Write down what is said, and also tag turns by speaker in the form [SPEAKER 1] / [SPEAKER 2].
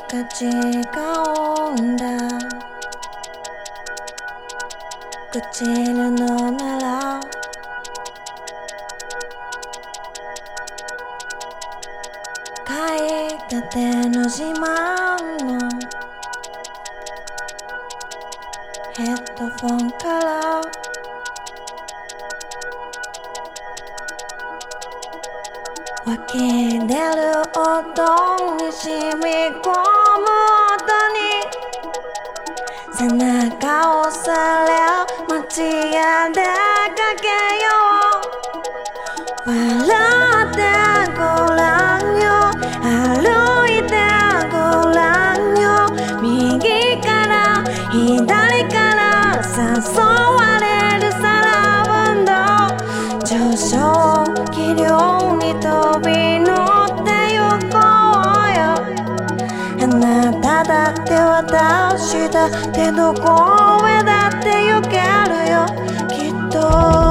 [SPEAKER 1] 価値が生んだ朽ちるのなら買いたての自慢のヘッドフォンから湧き出る音に染み込む音に背中をされ街へ出かけよう笑ってごらんよ歩いてごらんよ右から左から誘われるサラウンド上昇気流に飛び乗ってゆこうよあなただって私だってどこへだって行けるよきっと